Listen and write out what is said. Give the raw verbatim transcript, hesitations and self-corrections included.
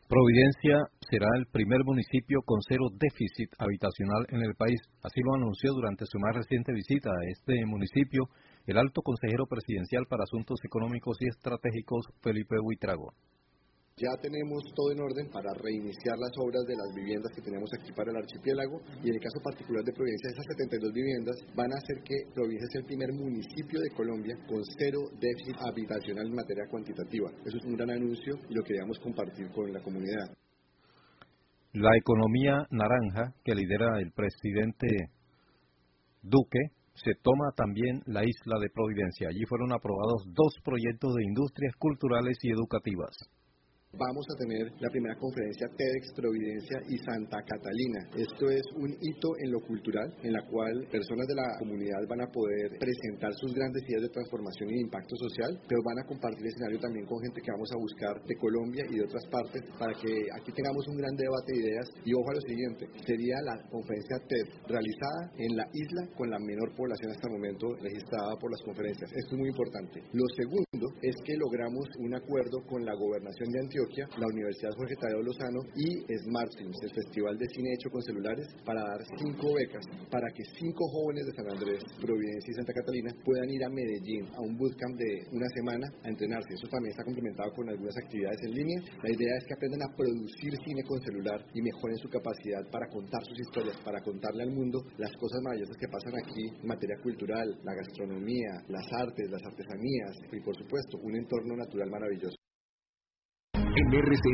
Providencia será el primer municipio con cero déficit habitacional en el país. Así lo anunció durante su más reciente visita a este municipio el alto consejero presidencial para Asuntos Económicos y Estratégicos, Felipe Buitrago. Ya tenemos todo en orden para reiniciar las obras de las viviendas que tenemos aquí para el archipiélago, y en el caso particular de Providencia, esas setenta y dos viviendas van a hacer que Providencia sea el primer municipio de Colombia con cero déficit habitacional en materia cuantitativa. Eso es un gran anuncio y lo queríamos compartir con la comunidad. La economía naranja que lidera el presidente Duque se toma también la isla de Providencia. Allí fueron aprobados dos proyectos de industrias culturales y educativas. Vamos a tener la primera conferencia TEDx Providencia y Santa Catalina. Esto es un hito en lo cultural, en la cual personas de la comunidad van a poder presentar sus grandes ideas de transformación y de impacto social, pero van a compartir escenario también con gente que vamos a buscar de Colombia y de otras partes, para que aquí tengamos un gran debate de ideas. Y ojo a lo siguiente, sería la conferencia TED realizada en la isla con la menor población hasta el momento registrada por las conferencias. Esto es muy importante. Lo segundo es que logramos un acuerdo con la Gobernación de Antioquia, la Universidad Jorge Tadeo Lozano y Smart Films, el Festival de Cine Hecho con Celulares, para dar cinco becas para que cinco jóvenes de San Andrés, Providencia y Santa Catalina puedan ir a Medellín a un bootcamp de una semana a entrenarse. Eso también está complementado con algunas actividades en línea. La idea es que aprendan a producir cine con celular y mejoren su capacidad para contar sus historias, para contarle al mundo las cosas maravillosas que pasan aquí en materia cultural, la gastronomía, las artes, las artesanías y, por supuesto, un entorno natural maravilloso. En R C